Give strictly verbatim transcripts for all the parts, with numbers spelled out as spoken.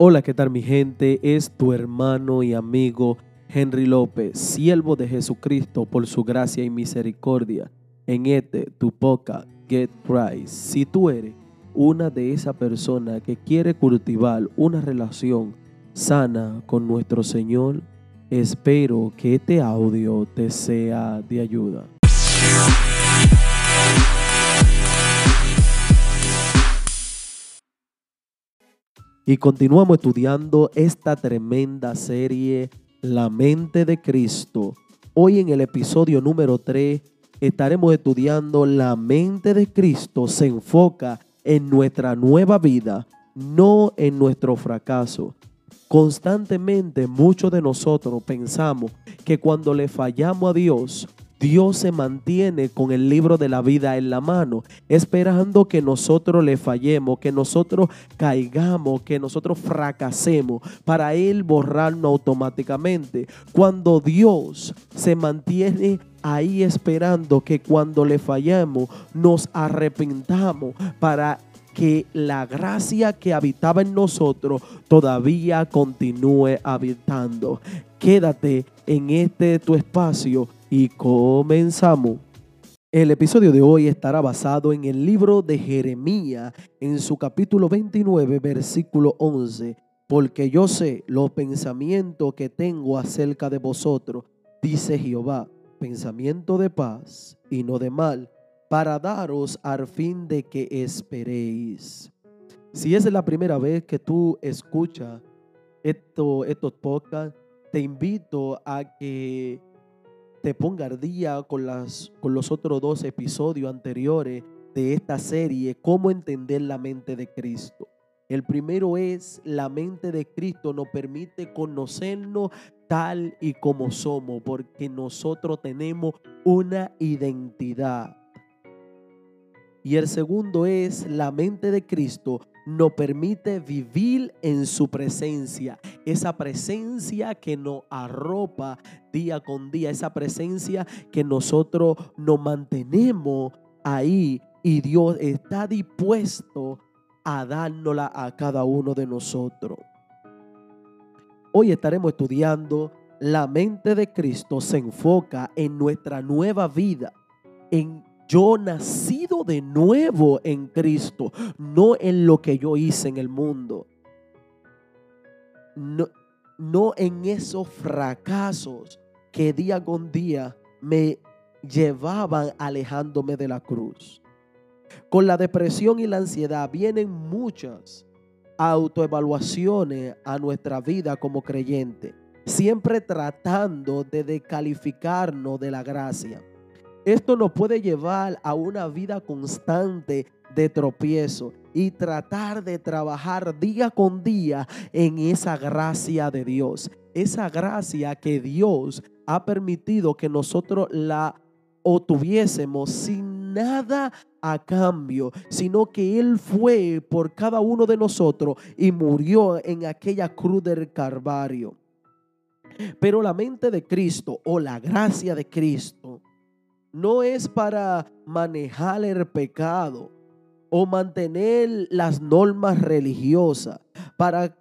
Hola, ¿qué tal mi gente? Es tu hermano y amigo Henry López, siervo de Jesucristo por su gracia y misericordia. En este, tu podcast, Get Right. Si tú eres una de esas personas que quiere cultivar una relación sana con nuestro Señor, espero que este audio te sea de ayuda. Y continuamos estudiando esta tremenda serie, La mente de Cristo. Hoy en el episodio número tres estaremos estudiando La mente de Cristo se enfoca en nuestra nueva vida, no en nuestro fracaso. Constantemente muchos de nosotros pensamos que cuando le fallamos a Dios, Dios se mantiene con el libro de la vida en la mano, esperando que nosotros le fallemos, que nosotros caigamos, que nosotros fracasemos, para Él borrarnos automáticamente. Cuando Dios se mantiene ahí esperando que cuando le fallamos nos arrepintamos para que la gracia que habitaba en nosotros todavía continúe habitando. Quédate en este tu espacio y comenzamos. El episodio de hoy estará basado en el libro de Jeremías, en su capítulo veintinueve, versículo once. Porque yo sé los pensamientos que tengo acerca de vosotros, dice Jehová, pensamiento de paz y no de mal, para daros al fin de que esperéis. Si es la primera vez que tú escuchas esto, estos podcasts, te invito a que te ponga al día con, las, con los otros dos episodios anteriores de esta serie, Cómo entender la mente de Cristo. El primero es: la mente de Cristo nos permite conocernos tal y como somos, porque nosotros tenemos una identidad. Y el segundo es: la mente de Cristo nos permite vivir en su presencia, esa presencia que nos arropa día con día, esa presencia que nosotros nos mantenemos ahí y Dios está dispuesto a dárnosla a cada uno de nosotros. Hoy estaremos estudiando la mente de Cristo se enfoca en nuestra nueva vida, en yo nacido de nuevo en Cristo, no en lo que yo hice en el mundo, no, no en esos fracasos que día con día me llevaban alejándome de la cruz. Con la depresión y la ansiedad vienen muchas autoevaluaciones a nuestra vida como creyente, siempre tratando de descalificarnos de la gracia. Esto nos puede llevar a una vida constante de tropiezo y tratar de trabajar día con día en esa gracia de Dios. Esa gracia que Dios ha permitido que nosotros la obtuviésemos sin nada a cambio, sino que Él fue por cada uno de nosotros y murió en aquella cruz del Calvario. Pero la mente de Cristo o la gracia de Cristo no es para manejar el pecado o mantener las normas religiosas, para,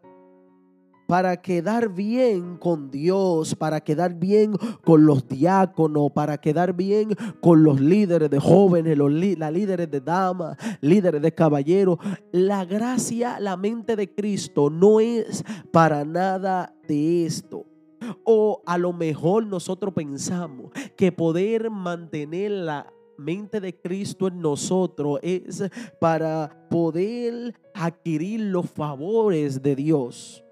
para quedar bien con Dios, para quedar bien con los diáconos, para quedar bien con los líderes de jóvenes, los las líderes de damas, líderes de caballeros. La gracia, la mente de Cristo no es para nada de esto. O a lo mejor nosotros pensamos que poder mantener la mente de Cristo en nosotros es para poder adquirir los favores de Dios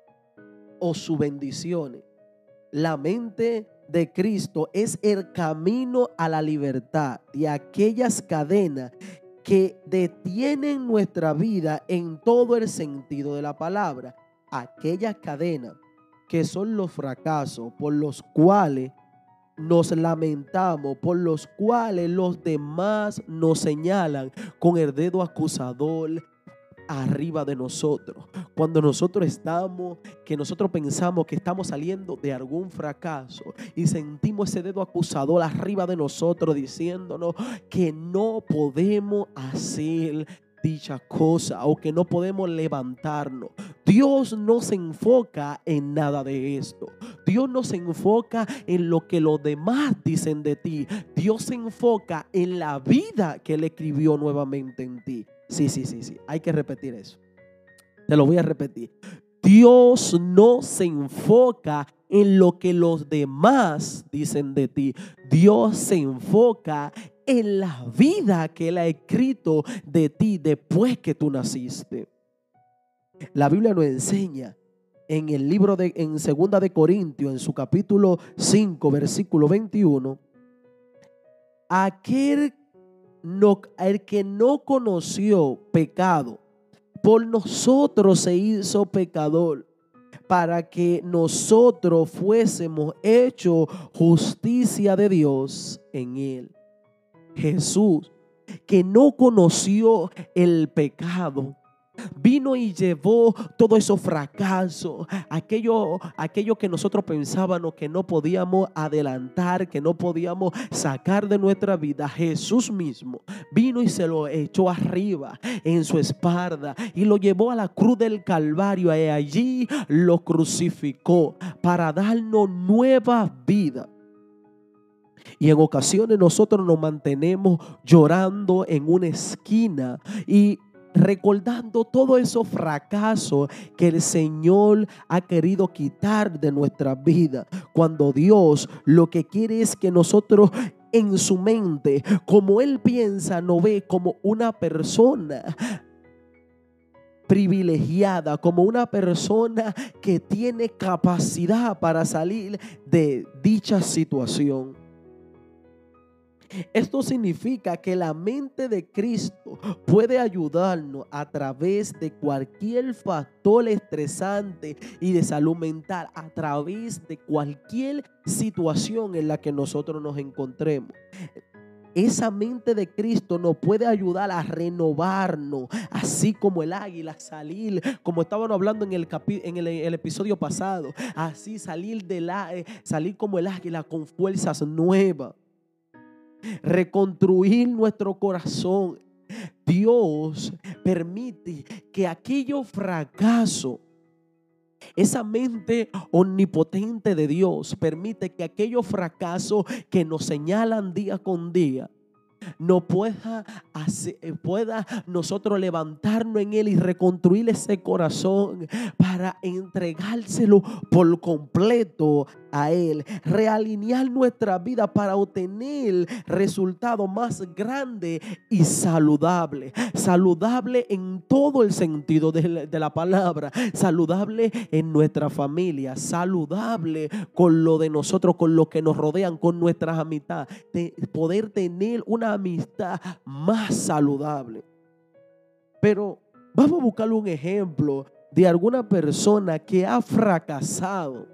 o sus bendiciones. La mente de Cristo es el camino a la libertad de aquellas cadenas que detienen nuestra vida en todo el sentido de la palabra. Aquellas cadenas que son los fracasos por los cuales nos lamentamos, por los cuales los demás nos señalan con el dedo acusador arriba de nosotros. Cuando nosotros estamos, que nosotros pensamos que estamos saliendo de algún fracaso y sentimos ese dedo acusador arriba de nosotros diciéndonos que no podemos hacer dicha cosa o que no podemos levantarnos. Dios no se enfoca en nada de esto. Dios no se enfoca en lo que los demás dicen de ti. Dios se enfoca en la vida que Él escribió nuevamente en ti. Sí, sí, sí, sí. Hay que repetir eso. Te lo voy a repetir. Dios no se enfoca en lo que los demás dicen de ti. Dios se enfoca en la vida que Él ha escrito de ti después que tú naciste. La Biblia nos enseña en el libro de en segunda de Corintios, en su capítulo cinco, versículo veintiuno, aquel no, el que no conoció pecado, por nosotros se hizo pecador, para que nosotros fuésemos hechos justicia de Dios en él. Jesús, que no conoció el pecado, vino y llevó todos esos fracasos, aquello, aquello que nosotros pensábamos que no podíamos adelantar, que no podíamos sacar de nuestra vida. Jesús mismo vino y se lo echó arriba en su espalda y lo llevó a la cruz del Calvario, y allí lo crucificó para darnos nueva vida. Y en ocasiones nosotros nos mantenemos llorando en una esquina y recordando todos esos fracasos que el Señor ha querido quitar de nuestra vida, cuando Dios lo que quiere es que nosotros, en su mente, como Él piensa, nos ve como una persona privilegiada, como una persona que tiene capacidad para salir de dicha situación. Esto significa que la mente de Cristo puede ayudarnos a través de cualquier factor estresante y de salud mental, a través de cualquier situación en la que nosotros nos encontremos. Esa mente de Cristo nos puede ayudar a renovarnos, así como el águila salir, como estábamos hablando en el, capi, en el, el episodio pasado, así salir, de la, salir como el águila con fuerzas nuevas. Reconstruir nuestro corazón. Dios permite que aquello fracaso, esa mente omnipotente de Dios permite que aquellos fracasos que nos señalan día con día no pueda, hacer, pueda nosotros levantarnos en Él y reconstruir ese corazón para entregárselo por completo a Él, realinear nuestra vida para obtener resultados más grandes y saludables, saludable en todo el sentido de la, de la palabra, saludable en nuestra familia, saludable con lo de nosotros, con lo que nos rodean, con nuestras amistades, de poder tener una amistad más saludable. Pero vamos a buscar un ejemplo de alguna persona que ha fracasado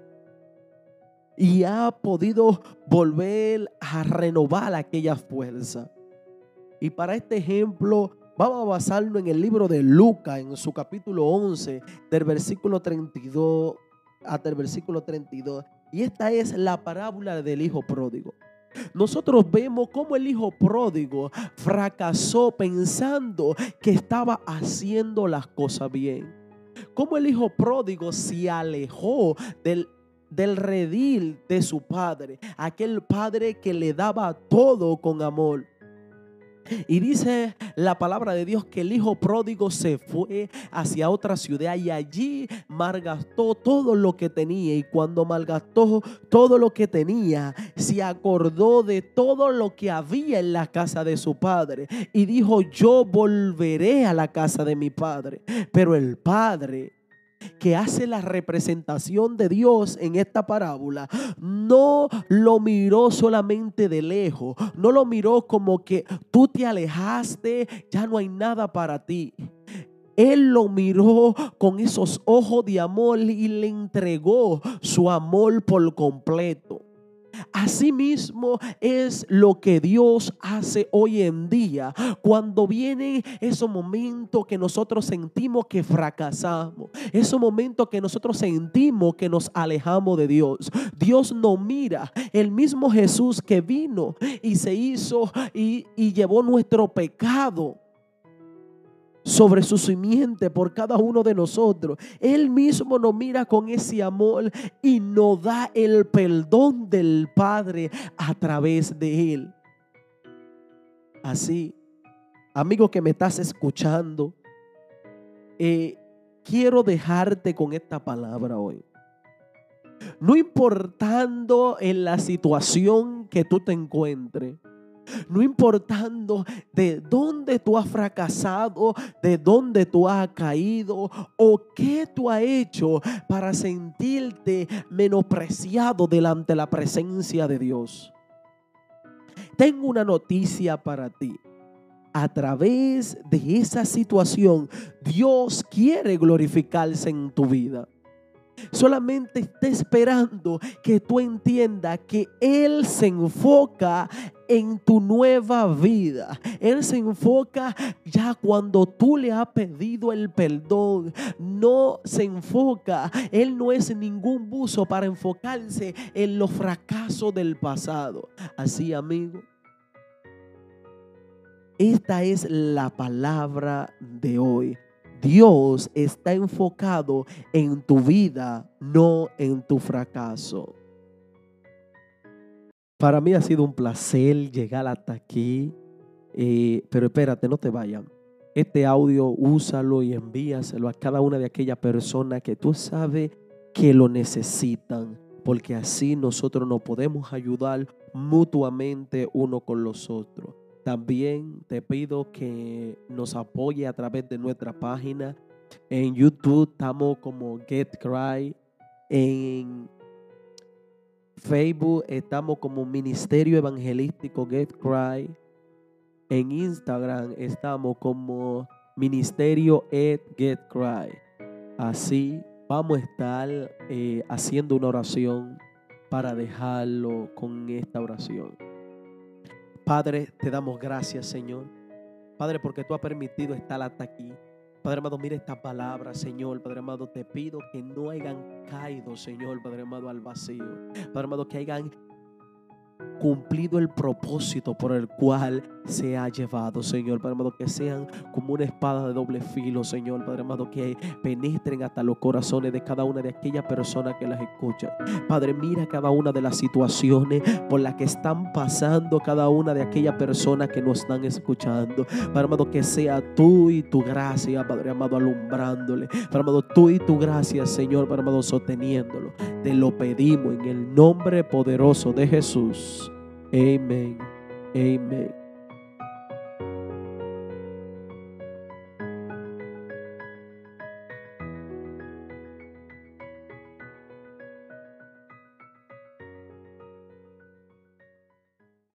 y ha podido volver a renovar aquella fuerza. Y para este ejemplo vamos a basarnos en el libro de Lucas, en su capítulo once, del versículo treinta y dos hasta el versículo treinta y dos. Y esta es la parábola del hijo pródigo. Nosotros vemos cómo el hijo pródigo fracasó pensando que estaba haciendo las cosas bien. Cómo el hijo pródigo se alejó del, del redil de su padre, aquel padre que le daba todo con amor. Y dice la palabra de Dios que el hijo pródigo se fue hacia otra ciudad y allí malgastó todo lo que tenía. Y cuando malgastó todo lo que tenía, se acordó de todo lo que había en la casa de su padre y dijo: yo volveré a la casa de mi padre. Pero el padre, que hace la representación de Dios en esta parábola, no lo miró solamente de lejos, no lo miró como que tú te alejaste, ya no hay nada para ti. Él lo miró con esos ojos de amor y le entregó su amor por completo. Asimismo es lo que Dios hace hoy en día cuando vienen esos momentos que nosotros sentimos que fracasamos, esos momentos que nosotros sentimos que nos alejamos de Dios. Dios nos mira, el mismo Jesús que vino y se hizo y, y llevó nuestro pecado sobre su simiente por cada uno de nosotros. Él mismo nos mira con ese amor y nos da el perdón del Padre a través de Él. Así, amigo que me estás escuchando, eh, quiero dejarte con esta palabra hoy. No importando en la situación que tú te encuentres, no importando de dónde tú has fracasado, de dónde tú has caído o qué tú has hecho para sentirte menospreciado delante de la presencia de Dios. Tengo una noticia para ti. A través de esa situación, Dios quiere glorificarse en tu vida. Solamente está esperando que tú entiendas que Él se enfoca en tu nueva vida. Él se enfoca ya cuando tú le has pedido el perdón. No se enfoca, Él no es ningún buzo para enfocarse en los fracasos del pasado. Así, amigo, esta es la palabra de hoy. Dios está enfocado en tu vida, no en tu fracaso. Para mí ha sido un placer llegar hasta aquí, eh, pero espérate, no te vayas. Este audio úsalo y envíaselo a cada una de aquellas personas que tú sabes que lo necesitan, porque así nosotros nos podemos ayudar mutuamente uno con los otros. También te pido que nos apoye a través de nuestra página. En YouTube estamos como Get Cry. En Facebook estamos como Ministerio Evangelístico Get Cry. En Instagram estamos como Ministerio Ed Get Cry. Así vamos a estar eh, haciendo una oración para dejarlo con esta oración. Padre, te damos gracias, Señor. Padre, porque tú has permitido estar hasta aquí. Padre amado, mira esta palabra, Señor. Padre amado, te pido que no hayan caído, Señor, Padre amado, al vacío. Padre amado, que hayan cumplido el propósito por el cual se ha llevado, Señor. Padre amado, que sean como una espada de doble filo, Señor. Padre amado, que penetren hasta los corazones de cada una de aquellas personas que las escuchan. Padre, mira cada una de las situaciones por las que están pasando cada una de aquellas personas que nos están escuchando. Padre amado, que sea tú y tu gracia, Padre amado, alumbrándole. Padre amado, tú y tu gracia, Señor, Padre amado, sosteniéndolo. Te lo pedimos en el nombre poderoso de Jesús. Amén. Amén.